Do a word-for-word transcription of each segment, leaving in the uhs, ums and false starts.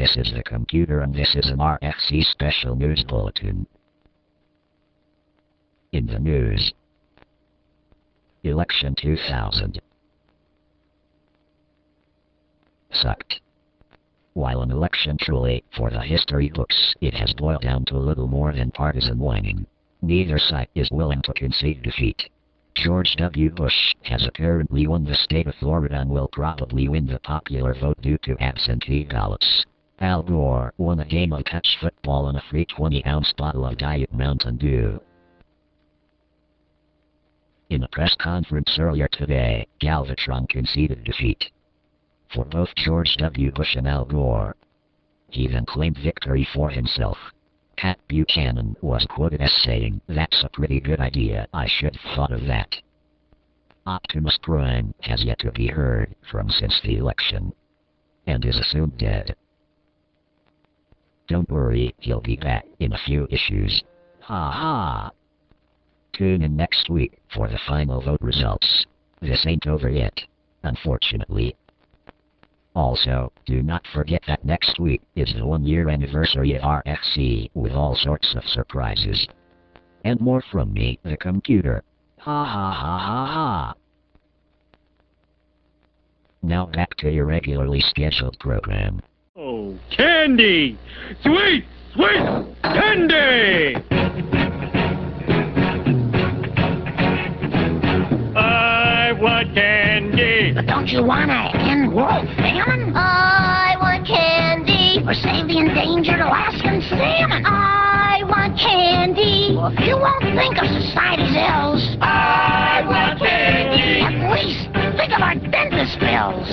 This is the computer and this is an R F C special news bulletin. In the news. Election two thousand. Sucked. While an election truly, for the history books, it has boiled down to little more than partisan whining. Neither side is willing to concede defeat. George W. Bush has apparently won the state of Florida and will probably win the popular vote due to absentee ballots. Al Gore won a game of touch football and a free twenty ounce bottle of Diet Mountain Dew. In a press conference earlier today, Galvatron conceded defeat for both George W. Bush and Al Gore. He then claimed victory for himself. Pat Buchanan was quoted as saying, "That's a pretty good idea, I should have thought of that." Optimus Prime has yet to be heard from since the election, and is assumed dead. Don't worry, he'll be back in a few issues. Ha ha! Tune in next week for the final vote results. This ain't over yet, unfortunately. Also, do not forget that next week is the one-year anniversary of R F C with all sorts of surprises. And more from me, the computer. Ha ha ha ha ha. Now back to your regularly scheduled program. Oh, candy! Sweet, sweet candy! I want candy! But don't you want to end world famine? I want candy! Or save the endangered Alaskan salmon? I want candy! Well, if you won't think of society's ills, I want candy! At least think of our dentist bills!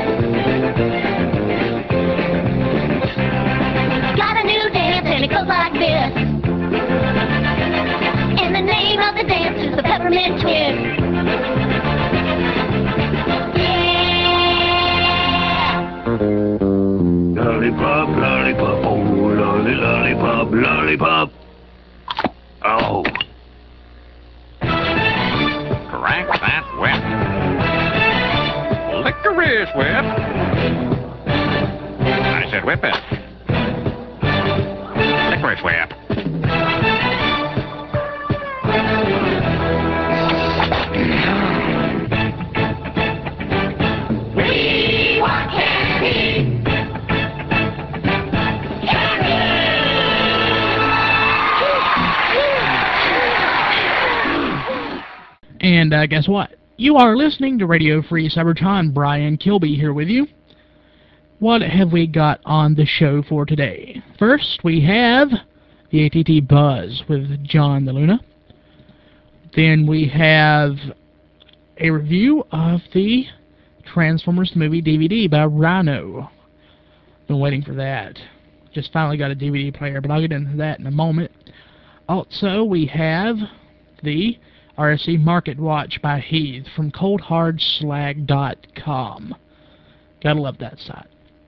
Got a new dance and it goes like this. And the name of the dance is the Peppermint Twist. Lollipop, lollipop, oh, lolly, lollipop, lollipop. Oh. Crack that whip. Licorice whip. I said whip it. Licorice whip. We want candy! And uh, guess what? You are listening to Radio Free Cybertron. Brian Kilby here with you. What have we got on the show for today? First, we have the A T T Buzz with John the Luna. Then we have a review of the Transformers movie D V D by Rhino. Been waiting for that. Just finally got a D V D player, but I'll get into that in a moment. Also, we have the R F C Market Watch by Heath from cold hard slag dot com. Gotta love that site.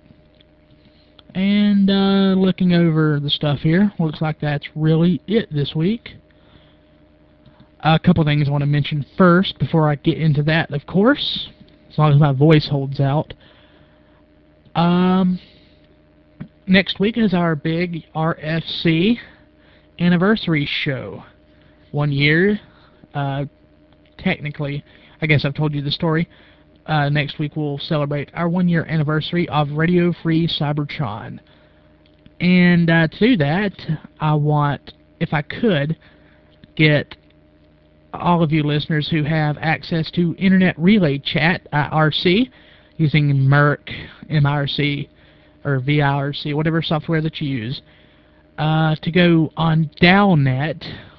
And uh, looking over the stuff here, looks like that's really it this week. A couple things I want to mention first before I get into that, of course, as long as my voice holds out. Um, next week is our big R F C anniversary show. One year. Uh, technically, I guess I've told you the story. Uh, next week we'll celebrate our one-year anniversary of Radio Free Cybertron. And uh, to do that, I want, if I could, get all of you listeners who have access to Internet Relay Chat, I R C, using Merc, M I R C, or V I R C, whatever software that you use, uh, to go on Dalnet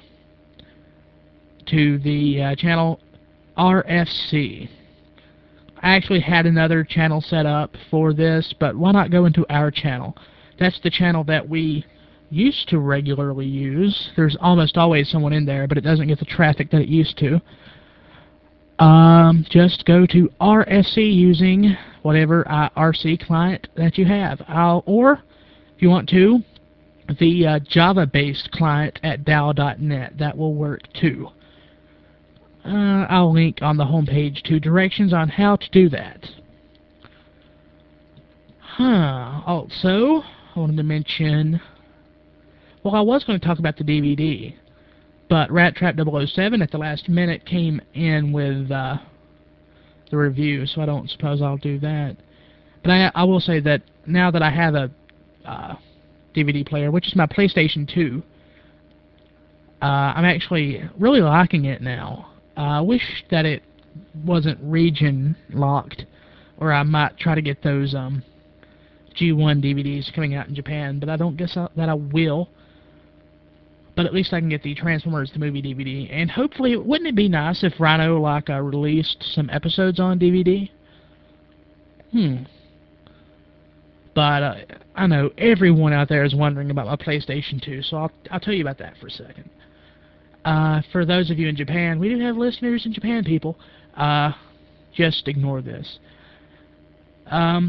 to the uh, channel R F C. I actually had another channel set up for this, but why not go into our channel? That's the channel that we used to regularly use. There's almost always someone in there, but it doesn't get the traffic that it used to. Um, just go to R F C using whatever I R C client that you have. I'll, or, if you want to, the uh, Java-based client at D A O dot net. That will work too. Uh, I'll link on the homepage to directions on how to do that. Huh. Also, I wanted to mention... Well, I was going to talk about the D V D, but Rat Trap double oh seven at the last minute came in with uh, the review, so I don't suppose I'll do that. But I, I will say that now that I have a uh, D V D player, which is my PlayStation two, uh, I'm actually really liking it now. Uh, I wish that it wasn't region locked, or I might try to get those um, G one D V Ds coming out in Japan, but I don't guess I, that I will. But at least I can get the Transformers the movie D V D, and hopefully, wouldn't it be nice if Rhino like uh, released some episodes on D V D? Hmm. But uh, I know everyone out there is wondering about my PlayStation two, so I'll I'll tell you about that for a second. Uh, for those of you in Japan, we do have listeners in Japan, people. Uh, just ignore this. Um,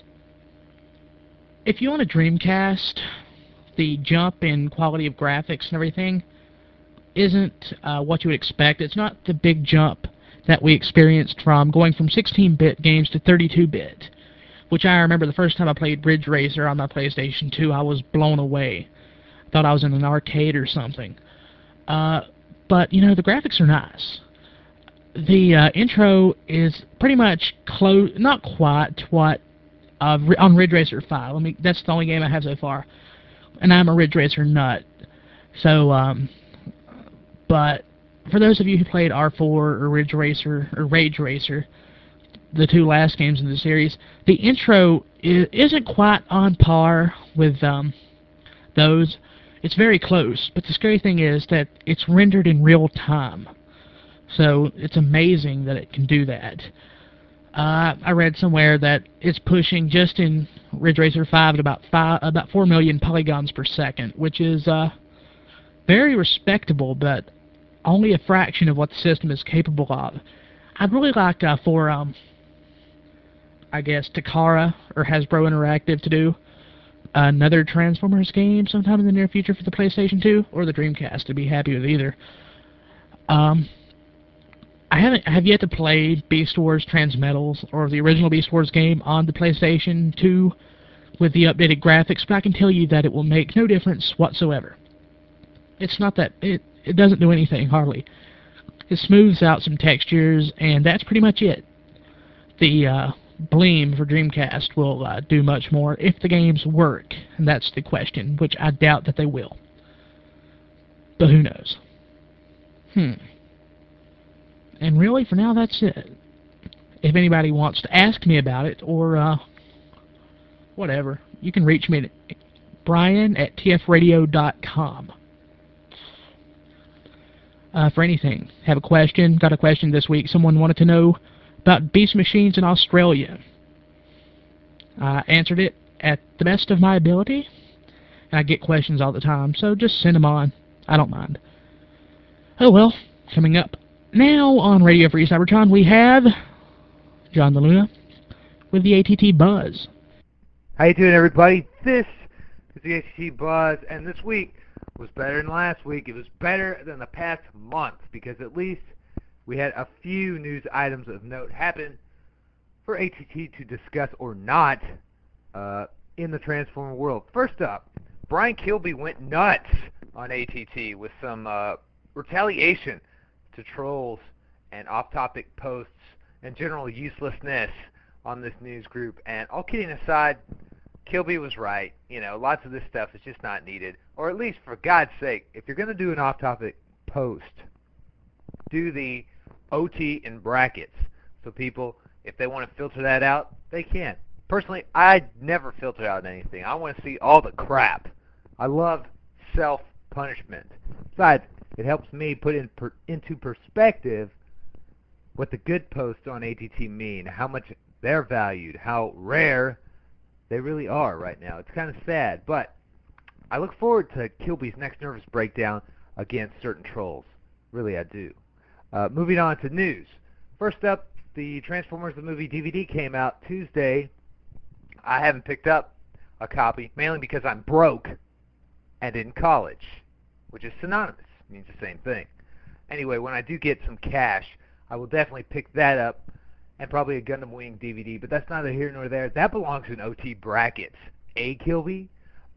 if you want a Dreamcast, the jump in quality of graphics and everything isn't uh, what you would expect. It's not the big jump that we experienced from going from sixteen bit games to thirty-two bit, which I remember the first time I played Ridge Racer on my PlayStation two, I was blown away. I thought I was in an arcade or something. Uh, but, you know, the graphics are nice. The uh, intro is pretty much close, not quite what uh, on Ridge Racer five. I mean, that's the only game I have so far. And I'm a Ridge Racer nut. So, um, but for those of you who played R four or Ridge Racer or Rage Racer, the two last games in the series, the intro is, isn't quite on par with um, those. It's very close, but the scary thing is that it's rendered in real time. So it's amazing that it can do that. Uh, I read somewhere that it's pushing just in Ridge Racer five at about five, about four million polygons per second, which is uh, very respectable, but only a fraction of what the system is capable of. I'd really like uh, for, um, I guess, Takara or Hasbro Interactive to do another Transformers game sometime in the near future for the PlayStation two or the Dreamcast. To be happy with either. Um, I haven't I have yet to play Beast Wars Transmetals or the original Beast Wars game on the PlayStation two with the updated graphics, but I can tell you that it will make no difference whatsoever. It's not that it it doesn't do anything hardly. It smooths out some textures, and that's pretty much it. The uh, Bleem for Dreamcast will uh, do much more if the games work, and that's the question, which I doubt that they will. But who knows? Hmm. And really, for now, that's it. If anybody wants to ask me about it, or uh, whatever, you can reach me at Brian at T F radio dot com. Uh, for anything. Have a question? Got a question this week. Someone wanted to know about Beast Machines in Australia. I answered it at the best of my ability. And I get questions all the time, so just send them on. I don't mind. Oh well, coming up now on Radio Free Cybertron, we have John the Luna with the A T T Buzz. How you doing, everybody? This is the A T T Buzz, and this week was better than last week. It was better than the past month, because at least we had a few news items of note happen for A T T to discuss or not uh, in the Transformer world. First up, Brian Kilby went nuts on A T T with some uh, retaliation to trolls and off-topic posts and general uselessness on this news group. And all kidding aside, Kilby was right. You know, lots of this stuff is just not needed. Or at least, for God's sake, if you're going to do an off-topic post, do the O T in brackets. So people, if they want to filter that out, they can. Personally, I never filter out anything. I want to see all the crap. I love self-punishment. Besides, it helps me put in per, into perspective what the good posts on A T T mean, how much they're valued, how rare they really are right now. It's kind of sad, but I look forward to Kilby's next nervous breakdown against certain trolls. Really, I do. Uh, moving on to news. First up, the Transformers the movie D V D came out Tuesday. I haven't picked up a copy, mainly because I'm broke and in college, which is synonymous. It means the same thing. Anyway, when I do get some cash, I will definitely pick that up, and probably a Gundam Wing D V D, but that's neither here nor there. That belongs in O T brackets. Eh, Kilby?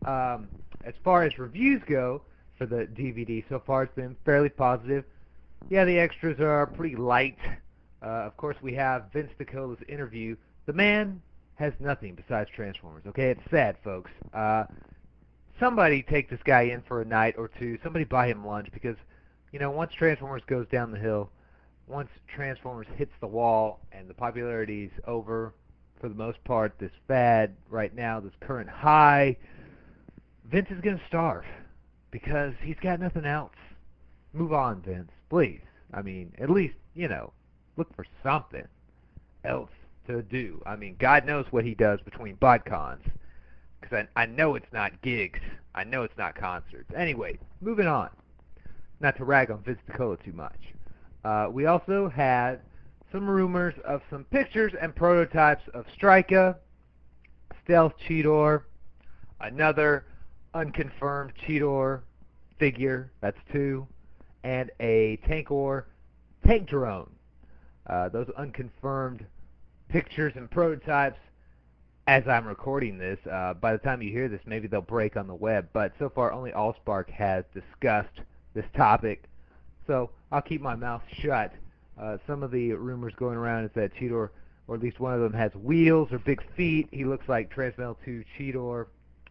Um, as far as reviews go for the D V D, so far it's been fairly positive. Yeah, the extras are pretty light. Uh, of course, we have Vince DiCola's interview. The man has nothing besides Transformers, okay? It's sad, folks. Uh, somebody take this guy in for a night or two. Somebody buy him lunch because, you know, once Transformers goes down the hill, once Transformers hits the wall and the popularity's over, for the most part, this fad right now, this current high, Vince is going to starve because he's got nothing else. Move on, Vince, please. I mean, at least, you know, look for something else to do. I mean, God knows what he does between BotCons, because I, I know it's not gigs. I know it's not concerts. Anyway, moving on. Not to rag on Vince DiCola too much. Uh, we also had some rumors of some pictures and prototypes of Stryka, Stealth Cheetor, another unconfirmed Cheetor figure, that's two, and a Tankor tank drone. Uh, those unconfirmed pictures and prototypes, as I'm recording this, uh, by the time you hear this, maybe they'll break on the web, but so far only Allspark has discussed this topic, so I'll keep my mouth shut. Uh, some of the rumors going around is that Cheetor, or at least one of them, has wheels or big feet. He looks like Transmetal two Cheetor.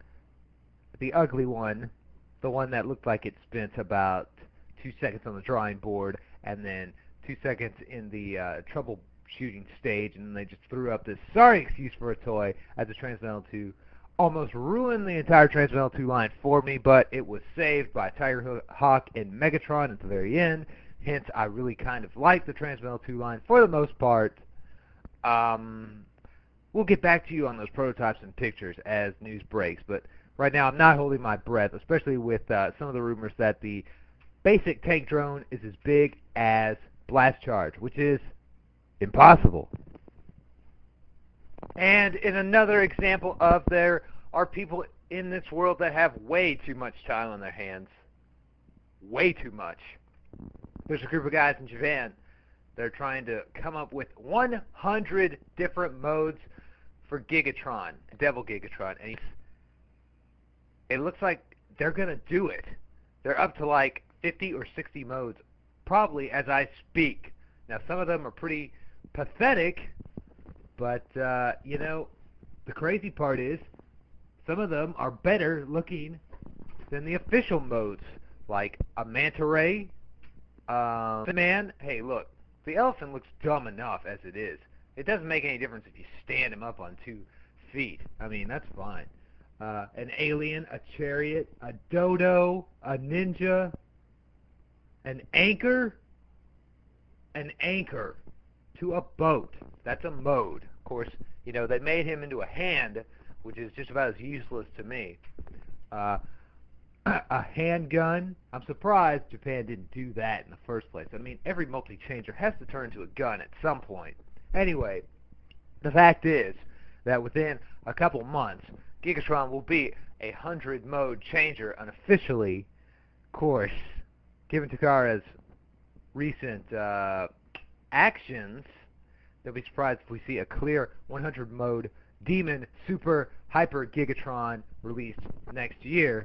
The ugly one, the one that looked like it spent about two seconds on the drawing board and then two seconds in the uh, troubleshooting stage, and then they just threw up this sorry excuse for a toy as a Transmetal two. Almost ruined the entire Transmetal two line for me, but it was saved by Tiger Hawk and Megatron at the very end. Hence, I really kind of like the Transmetal two line for the most part. Um, we'll get back to you on those prototypes and pictures as news breaks, but right now I'm not holding my breath, especially with uh, some of the rumors that the basic tank drone is as big as Blast Charge, which is impossible. And in another example of there are people in this world that have way too much time on their hands. Way too much. There's a group of guys in Japan that are trying to come up with one hundred different modes for Gigatron, Devil Gigatron, and it looks like they're going to do it. They're up to like fifty or sixty modes, probably as I speak. Now, some of them are pretty pathetic, but, uh, you know, the crazy part is some of them are better looking than the official modes, like a Manta Ray. Um, the man, hey, look, the elephant looks dumb enough as it is. It doesn't make any difference if you stand him up on two feet. I mean, that's fine. Uh, an alien, a chariot, a dodo, a ninja, an anchor, an anchor to a boat. That's a mode. Of course, you know, they made him into a hand, which is just about as useless to me. Uh, a handgun. I'm surprised Japan didn't do that in the first place. I mean, every multi-changer has to turn into a gun at some point. Anyway, the fact is that within a couple months, Gigatron will be a hundred-mode changer unofficially. Of course, given Takara's recent uh, actions, they'll be surprised if we see a clear one hundred-mode Demon Super Hyper Gigatron released next year.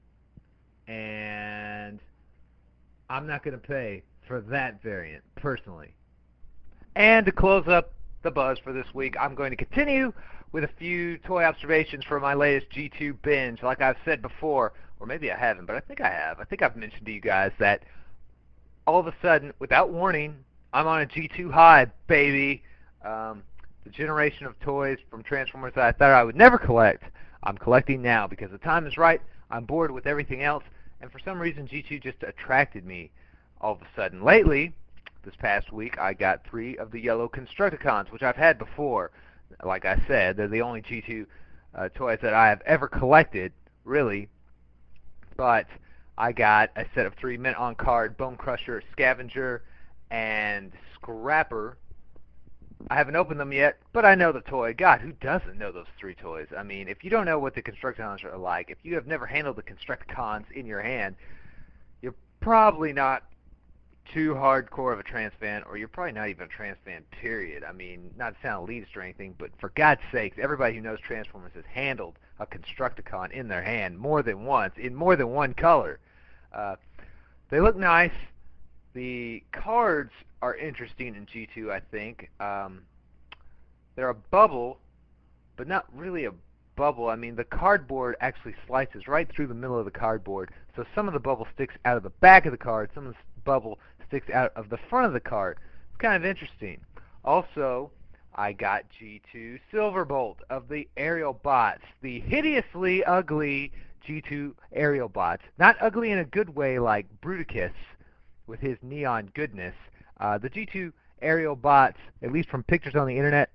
And I'm not going to pay for that variant, personally. And to close up the buzz for this week, I'm going to continue with a few toy observations from my latest G two binge. Like I've said before, or maybe I haven't, but I think I have. I think I've mentioned to you guys that all of a sudden, without warning, I'm on a G two high, baby. Um, the generation of toys from Transformers that I thought I would never collect, I'm collecting now because the time is right. I'm bored with everything else, and for some reason G two just attracted me all of a sudden. Lately, this past week, I got three of the yellow Constructicons, which I've had before. Like I said, they're the only G two uh, toys that I have ever collected, really. But I got a set of three mint on card Bone Crusher, Scavenger, and Scrapper. I haven't opened them yet, but I know the toy. God, who doesn't know those three toys? I mean, if you don't know what the Constructicons are like, if you have never handled the Constructicons in your hand, you're probably not too hardcore of a trans fan, or you're probably not even a trans fan, period. I mean, not to sound elitist or anything, but for God's sakes, everybody who knows Transformers has handled a Constructicon in their hand more than once, in more than one color. Uh, they look nice. The cards are interesting in G two, I think. Um, they're a bubble, but not really a bubble. I mean, the cardboard actually slices right through the middle of the cardboard, so some of the bubble sticks out of the back of the card, some of the bubble sticks out of the front of the card. It's kind of interesting. Also, I got G two Silverbolt of the Aerial Bots, the hideously ugly G two Aerial Bots. Not ugly in a good way like Bruticus with his neon goodness. Uh, the G two Aerial Bots, at least from pictures on the internet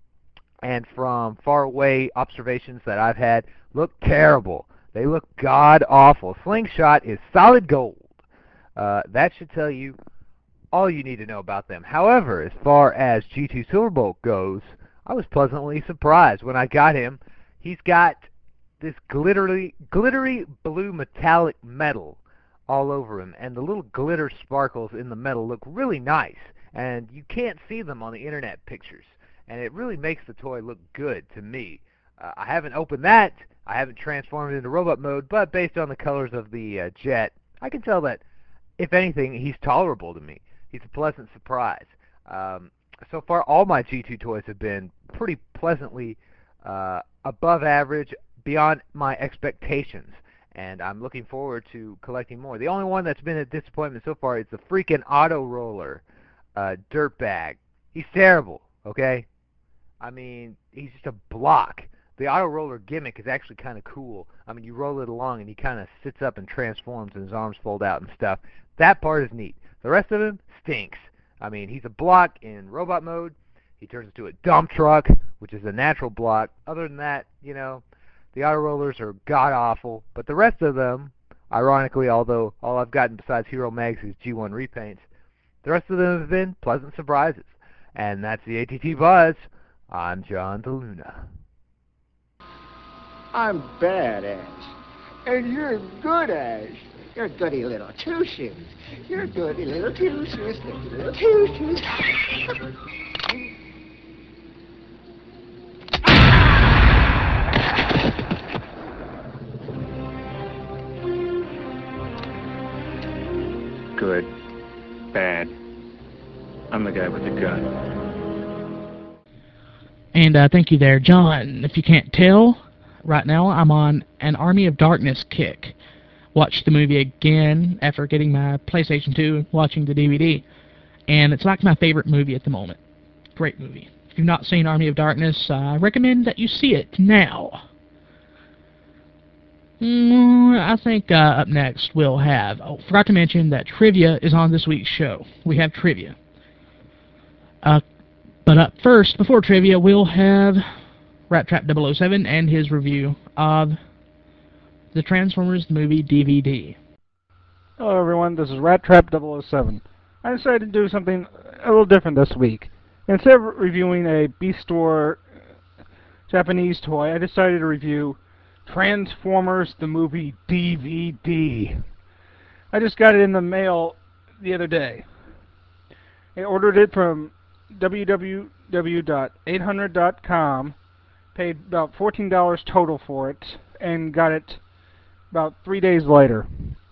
and from far away observations that I've had, look terrible. They look god-awful. Slingshot is solid gold. Uh, that should tell you all you need to know about them. However, as far as G two Silverbolt goes, I was pleasantly surprised when I got him. He's got this glittery, glittery blue metallic metal all over him, and the little glitter sparkles in the metal look really nice, and you can't see them on the internet pictures, and it really makes the toy look good to me. Uh, I haven't opened that, I haven't transformed it into robot mode, but based on the colors of the uh, jet, I can tell that, if anything, he's tolerable to me. He's a pleasant surprise. Um, so far, all my G two toys have been pretty pleasantly uh, above average, beyond my expectations, and I'm looking forward to collecting more. The only one that's been a disappointment so far is the freaking Auto Roller uh, Dirtbag. He's terrible, okay? I mean, he's just a block. The Auto Roller gimmick is actually kind of cool. I mean, you roll it along and he kind of sits up and transforms and his arms fold out and stuff. That part is neat. The rest of him stinks. I mean, he's a block in robot mode. He turns into a dump truck, which is a natural block. Other than that, you know, the Auto Rollers are god-awful. But the rest of them, ironically, although all I've gotten besides Hero Mags is G one repaints, the rest of them have been pleasant surprises. And that's the A T T Buzz. I'm John DeLuna. I'm bad, Ash. And you're good, Ash. You're goody little two-shoes. You're goody little two-shoes, goody little two-shoes. Good. Bad. I'm the guy with the gun. And uh, thank you there, John. If you can't tell, right now I'm on an Army of Darkness kick. Watched the movie again after getting my PlayStation two and watching the D V D. And it's like my favorite movie at the moment. Great movie. If you've not seen Army of Darkness, uh, I recommend that you see it now. Mm, I think uh, up next we'll have... Oh, forgot to mention that trivia is on this week's show. We have trivia. Uh, but up first, before trivia, we'll have Rat Trap double oh seven and his review of the Transformers movie D V D. Hello everyone, this is Rat Trap double oh seven. I decided to do something a little different this week. Instead of reviewing a B-Store Japanese toy, I decided to review Transformers the movie D V D. I just got it in the mail the other day. I ordered it from w w w dot eight hundred dot com, paid about fourteen dollars total for it, and got it about three days later.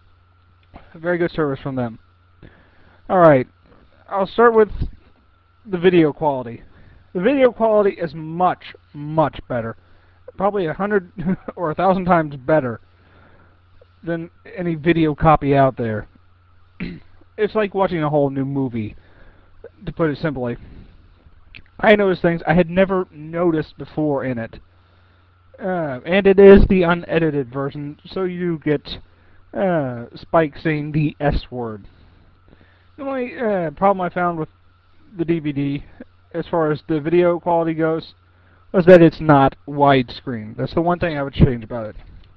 A very good service from them. Alright, I'll start with the video quality. The video quality is much, much better. Probably a hundred or a thousand times better than any video copy out there. It's like watching a whole new movie, to put it simply. I noticed things I had never noticed before in it. Uh, and it is the unedited version, so you get uh, Spike saying the S word. The only uh, problem I found with the D V D, as far as the video quality goes, was that it's not widescreen. That's the one thing I would change about it.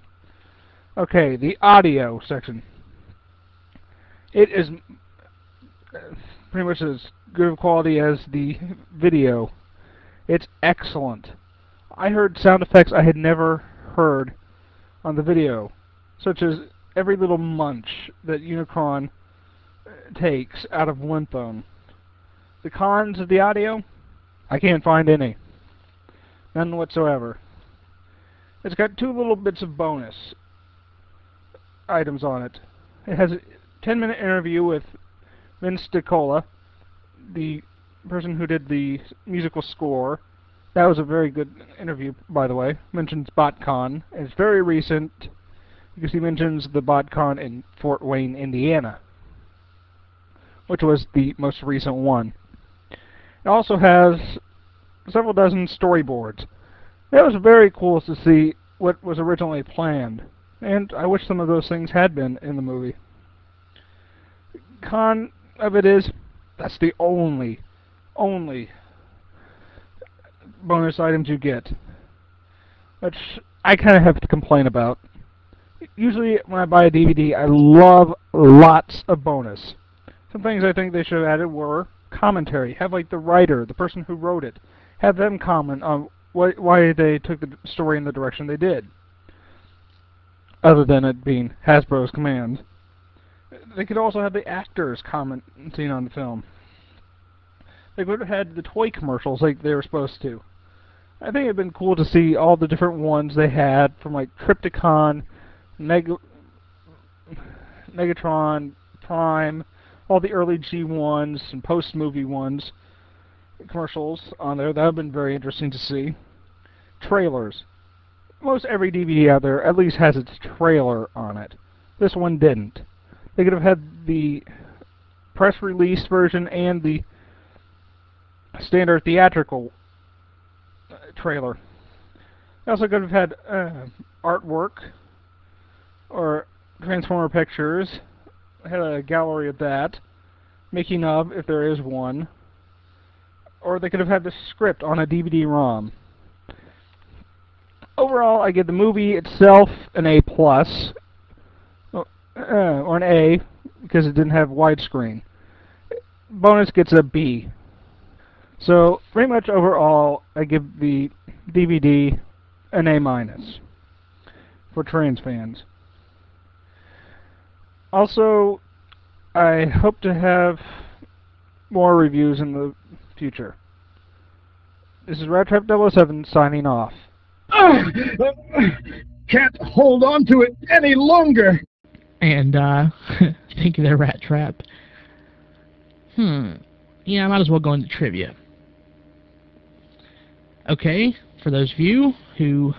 Okay, the audio section. It is pretty much as good of quality as the video. It's excellent. I heard sound effects I had never heard on the video, such as every little munch that Unicron takes out of Linthone. The cons of the audio? I can't find any. None whatsoever. It's got two little bits of bonus items on it. It has a ten minute interview with Vince DiCola, the person who did the musical score. That was a very good interview, by the way. Mentions BotCon. It's very recent because he mentions the BotCon in Fort Wayne, Indiana, which was the most recent one. It also has several dozen storyboards. That was very cool to see what was originally planned, and I wish some of those things had been in the movie. Con of it is, that's the only, only bonus items you get, which I kind of have to complain about. Usually when I buy a D V D, I love lots of bonus. Some things I think they should have added were commentary. Have like the writer, the person who wrote it, have them comment on why, why they took the story in the direction they did, other than it being Hasbro's command. They could also have the actors commenting on the film. They could have had the toy commercials like they were supposed to. I think it would have been cool to see all the different ones they had, from like Trypticon, Meg Megatron, Prime, all the early G ones and post-movie ones, commercials on there. That would have been very interesting to see. Trailers. Most every D V D out there at least has its trailer on it. This one didn't. They could have had the press release version and the standard theatrical uh, trailer. They also could have had uh, artwork or Transformer pictures. Had a gallery of that, making of, if there is one. Or they could have had the script on a D V D ROM. Overall, I give the movie itself an A plus, uh, or an A, because it didn't have widescreen. Bonus gets a B. So, pretty much overall, I give the D V D an A minus for trans fans. Also, I hope to have more reviews in the future. This is Rat Trap double oh seven signing off. Uh, can't hold on to it any longer. And, uh, thank you there, Rat Trap. Hmm. Yeah, I might as well go into trivia. Okay, for those of you who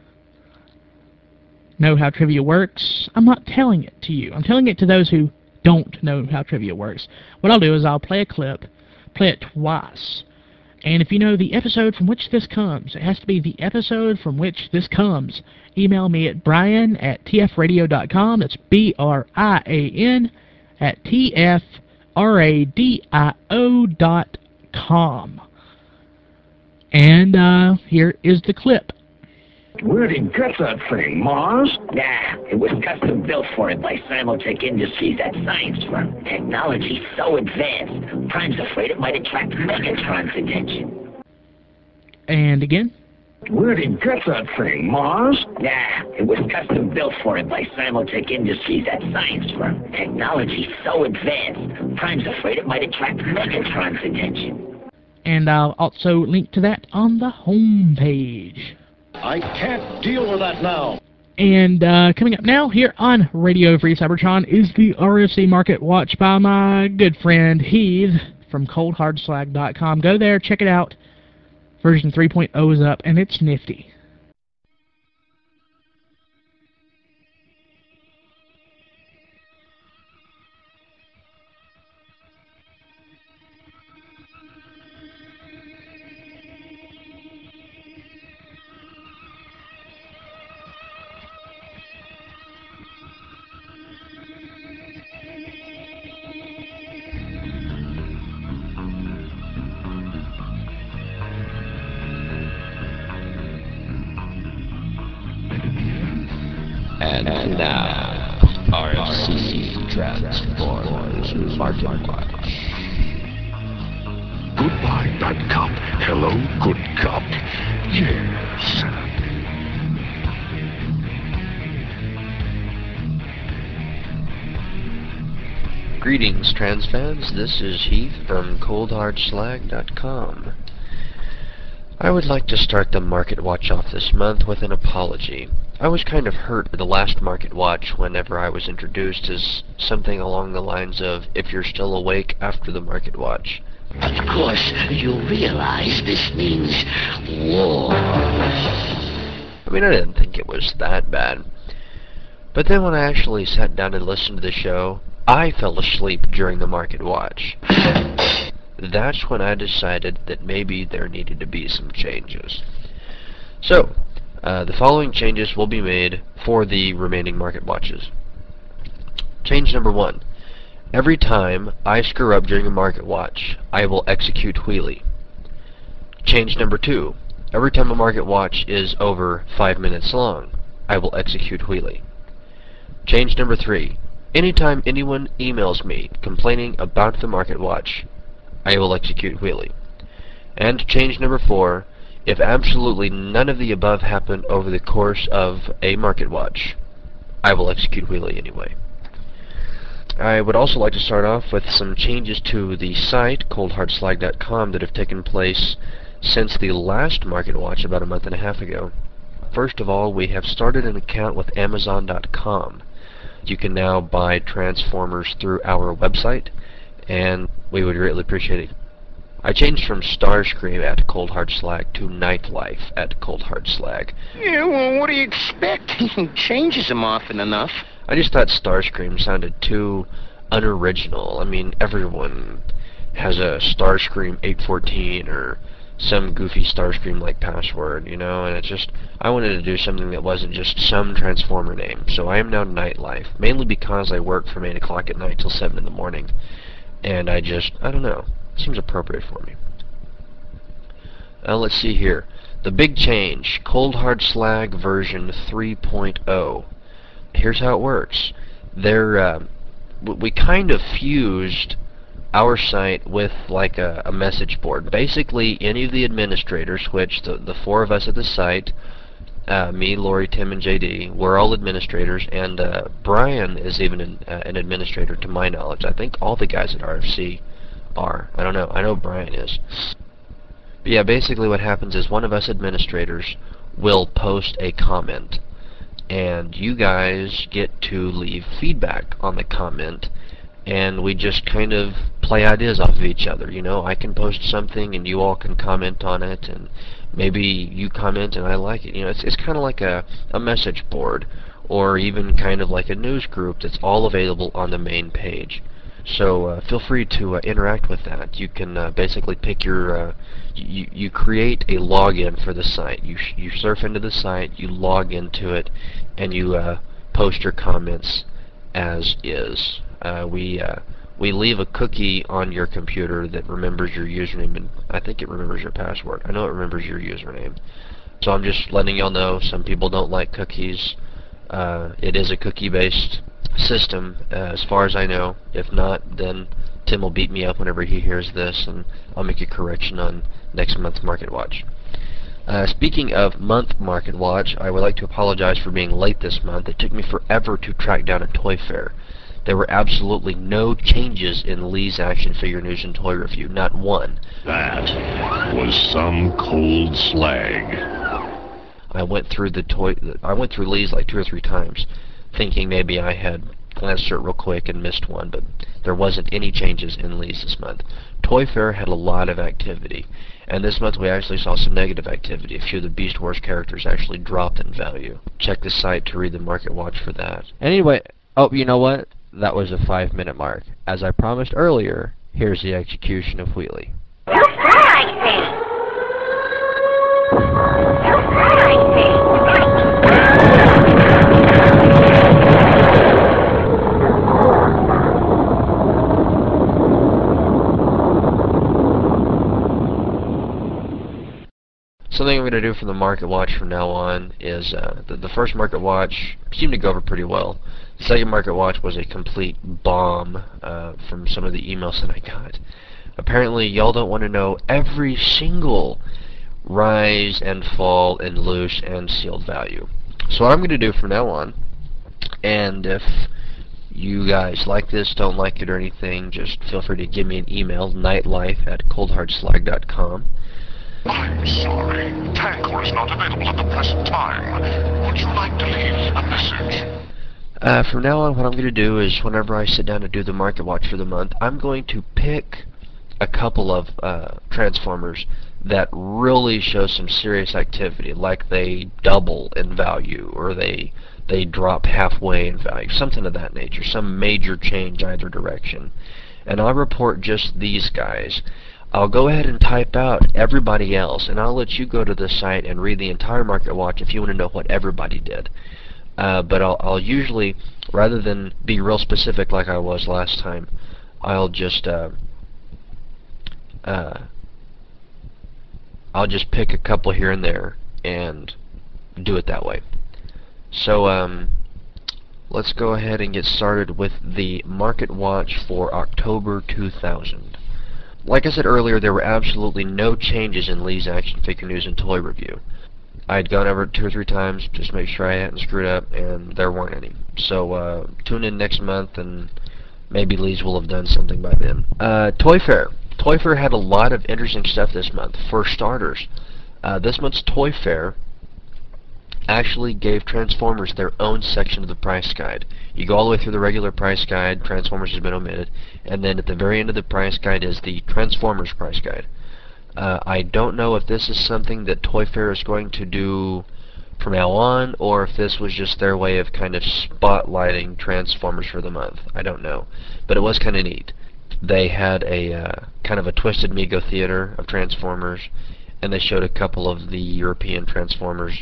know how trivia works, I'm not telling it to you. I'm telling it to those who don't know how trivia works. What I'll do is I'll play a clip, play it twice, and if you know the episode from which this comes, it has to be the episode from which this comes. Email me at brian at t f radio dot com. That's B R I A N at T F R A D I O dot com. And uh, here is the clip. Where'd he get that thing, Mars? Nah, it was custom built for it by Simultech Industries, that science firm. Technology so advanced, Prime's afraid it might attract Megatron's attention. And again. Where'd he get that thing, Mars? Nah, it was custom built for it by Simultech Industries, that science firm. Technology so advanced, Prime's afraid it might attract Megatron's attention. And I'll also link to that on the home page. I can't deal with that now. And uh, coming up now here on Radio Free Cybertron is the R F C Market Watch by my good friend Heath from cold hard slag dot com. Go there, check it out. Version three point oh is up, and it's nifty. And now, R F C Transformers Market Watch. Goodbye, bad cop. Hello, good cop. Yes. Greetings, trans fans. This is Heath from cold hard slag dot com. I would like to start the Market Watch off this month with an apology. I was kind of hurt with the last Market Watch whenever I was introduced as something along the lines of, if you're still awake after the Market Watch. Of course, you realize this means war. I mean, I didn't think it was that bad. But then when I actually sat down and listened to the show, I fell asleep during the Market Watch. That's when I decided that maybe there needed to be some changes. So, uh, the following changes will be made for the remaining Market Watches. Change number one. Every time I screw up during a Market Watch, I will execute Wheelie. Change number two. Every time a Market Watch is over five minutes long, I will execute Wheelie. Change number three. Anytime anyone emails me complaining about the Market Watch, I will execute Wheelie. And change number four, if absolutely none of the above happen over the course of a Market Watch, I will execute Wheelie anyway. I would also like to start off with some changes to the site, cold hard slag dot com, that have taken place since the last Market Watch about a month and a half ago. First of all, we have started an account with Amazon dot com. You can now buy Transformers through our website, and we would greatly appreciate it. I changed from Starscream at Cold Hard Slag to Nightlife at Cold Hard Slag. Yeah, well, what do you expect? He changes them often enough. I just thought Starscream sounded too unoriginal. I mean, everyone has a Starscream eight fourteen or some goofy Starscream-like password, you know, and it's just, I wanted to do something that wasn't just some Transformer name. So I am now Nightlife, mainly because I work from eight o'clock at night till seven in the morning. And I just, I don't know, it seems appropriate for me. Now let's see here. The big change, Cold Hard Slag version three point oh. Here's how it works. There, uh, we kind of fused our site with like a, a message board. Basically, any of the administrators, which the, the four of us at the site, uh, me, Lori, Tim, and J D, we're all administrators, and uh, Brian is even an, uh, an administrator to my knowledge. I think all the guys at R F C are. I don't know. I know Brian is. But yeah, basically what happens is one of us administrators will post a comment, and you guys get to leave feedback on the comment, and we just kind of play ideas off of each other. You know, I can post something and you all can comment on it, and maybe you comment and I like it. You know, it's, it's kind of like a, a message board, or even kind of like a news group that's all available on the main page. So uh, feel free to uh, interact with that. You can uh, basically pick your, uh, you, you create a login for the site. You, sh you surf into the site, you log into it, and you uh, post your comments as is. Uh, we uh, we leave a cookie on your computer that remembers your username, and I think it remembers your password. I know it remembers your username. So I'm just letting y'all know, some people don't like cookies. Uh, it is a cookie-based system, uh, as far as I know. If not, then Tim will beat me up whenever he hears this, and I'll make a correction on next month's Market Watch. Uh, speaking of month Market Watch, I would like to apologize for being late this month. It took me forever to track down a Toy Fair. There were absolutely no changes in Lee's Action Figure News and Toy Review, not one. That was some cold slag. I went through the toy. I went through Lee's like two or three times, thinking maybe I had glanced through it real quick and missed one, but there wasn't any changes in Lee's this month. Toy Fair had a lot of activity, and this month we actually saw some negative activity. A few of the Beast Wars characters actually dropped in value. Check the site to read the Market Watch for that. Anyway, oh, you know what? That was a five minute mark. As I promised earlier, here's the execution of Wheelie. Something I'm going to do for the Market Watch from now on is, uh, the, the first Market Watch seemed to go over pretty well. The second Market Watch was a complete bomb uh, from some of the emails that I got. Apparently, y'all don't want to know every single rise and fall and loose and sealed value. So what I'm going to do from now on, and if you guys like this, don't like it or anything, just feel free to give me an email, nightlife at cold hard slag dot com. I'm sorry. Tancor is not available at the present time. Would you like to leave a message? Uh, from now on, what I'm going to do is whenever I sit down to do the market watch for the month, I'm going to pick a couple of uh, transformers that really show some serious activity, like they double in value or they they drop halfway in value, something of that nature, some major change either direction. And I'll report just these guys. I'll go ahead and type out everybody else, and I'll let you go to the site and read the entire market watch if you want to know what everybody did. Uh, but I'll, I'll usually, rather than be real specific like I was last time, I'll just uh, uh, I'll just pick a couple here and there and do it that way. So um, let's go ahead and get started with the market watch for October two thousand. Like I said earlier, there were absolutely no changes in Lee's Action Figure News and Toy Review. I had gone over it two or three times just to make sure I hadn't screwed up, and there weren't any. So uh, tune in next month, and maybe Lee's will have done something by then. Uh, Toy Fair. Toy Fair had a lot of interesting stuff this month. For starters, uh, this month's Toy Fair actually gave Transformers their own section of the price guide. You go all the way through the regular price guide, Transformers has been omitted, and then at the very end of the price guide is the Transformers price guide. Uh, I don't know if this is something that Toy Fair is going to do from now on, or if this was just their way of kind of spotlighting Transformers for the month. I don't know. But it was kind of neat. They had a uh, kind of a Twisted Mego theater of Transformers, and they showed a couple of the European Transformers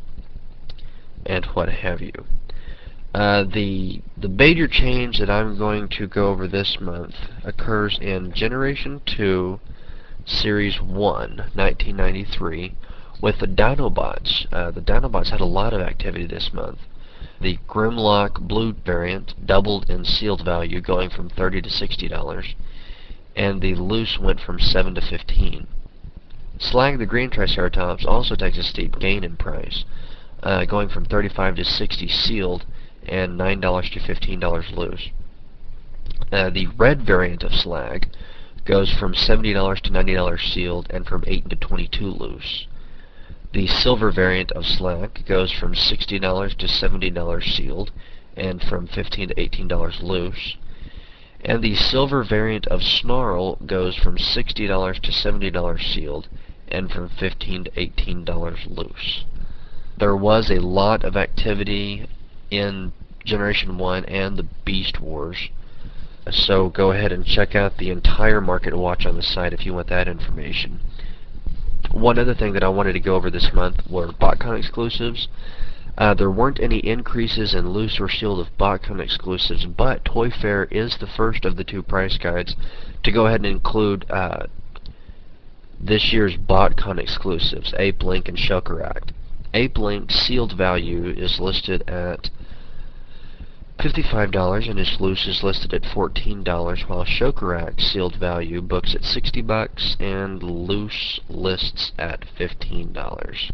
and what have you. Uh, the the major change that I'm going to go over this month occurs in Generation two, Series one, nineteen ninety-three, with the Dinobots. Uh, the Dinobots had a lot of activity this month. The Grimlock Blue variant doubled in sealed value, going from thirty to sixty dollars, and the loose went from seven to fifteen. Slag the Green Triceratops also takes a steep gain in price, uh, going from thirty-five to sixty sealed and nine dollars to fifteen dollars loose. Uh, the red variant of Slag goes from seventy dollars to ninety dollars sealed and from eight to twenty-two loose. The silver variant of Slag goes from sixty dollars to seventy dollars sealed and from fifteen to eighteen dollars loose. And the silver variant of Snarl goes from sixty dollars to seventy dollars sealed and from fifteen to eighteen dollars loose. There was a lot of activity in Generation one and the Beast Wars, so go ahead and check out the entire market watch on the site if you want that information. One other thing that I wanted to go over this month were BotCon exclusives. Uh, there weren't any increases in loose or sealed of BotCon exclusives, but Toy Fair is the first of the two price guides to go ahead and include uh, this year's BotCon exclusives, Ape Link and Shokaract. Ape Link sealed value is listed at fifty-five dollars and its loose is listed at fourteen dollars, while Shokaract sealed value books at sixty bucks and loose lists at fifteen dollars.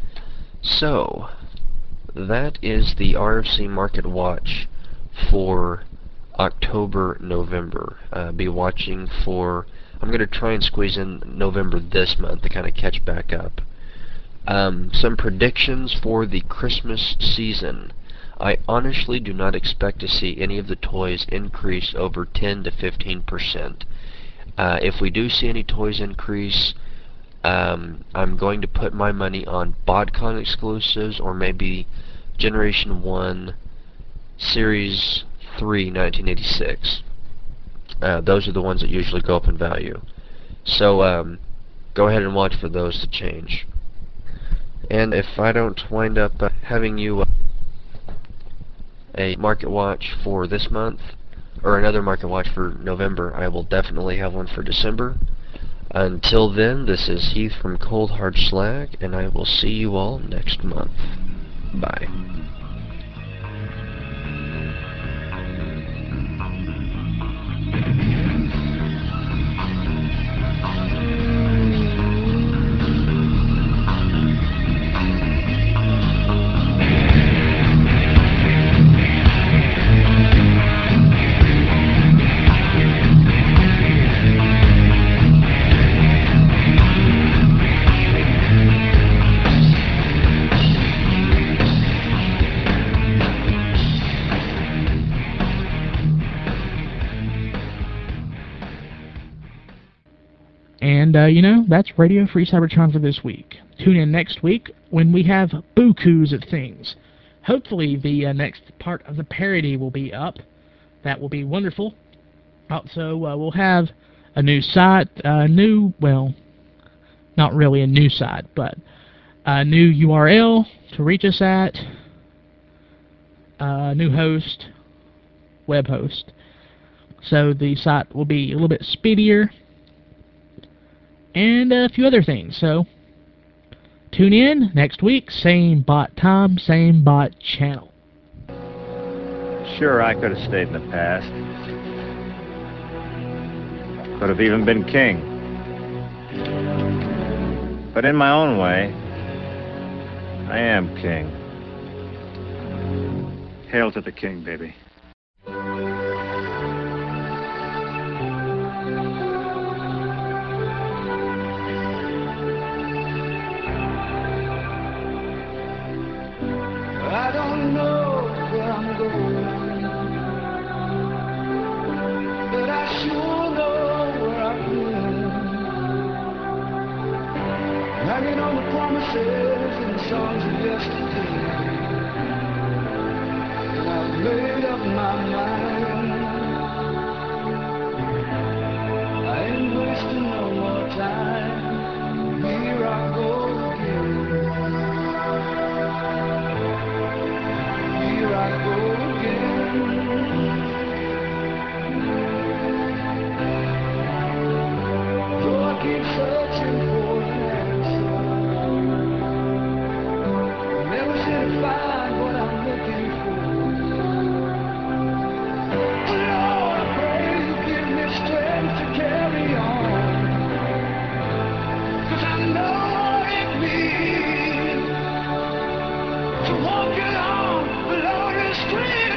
So that is the R F C Market Watch for October, November. Uh, be watching for, I'm going to try and squeeze in November this month to kind of catch back up. Um, some predictions for the Christmas season. I honestly do not expect to see any of the toys increase over ten to fifteen percent. Uh, if we do see any toys increase, um, I'm going to put my money on BotCon exclusives or maybe Generation one, Series three, nineteen eighty-six. Uh, those are the ones that usually go up in value. So um, go ahead and watch for those to change. And if I don't wind up uh, having you uh, a market watch for this month, or another market watch for November, I will definitely have one for December. Until then, this is Heath from Cold Hard Slag, and I will see you all next month. Bye. And, uh, you know, that's Radio Free Cybertron for this week. Tune in next week when we have bukus of things. Hopefully the uh, next part of the parody will be up. That will be wonderful. Also, uh, we'll have a new site, a uh, new, well, not really a new site, but a new U R L to reach us at, a new host, web host. So the site will be a little bit speedier, and a few other things. So tune in next week, same bot time, same bot channel. Sure, I could have stayed in the past. Could have even been king. But in my own way, I am king. Hail to the king, baby. I don't know where I'm going, but I sure know where I've been. Hanging on the promises and the songs of yesterday, and I've made up my mind. I ain't wasting no more time. Here I go again. Here I go again. Though I keep searching for an answer, never seem to find what I'm looking for. Lord, I pray you give me strength to carry on, 'cause I know what it means to walk along the lonely street.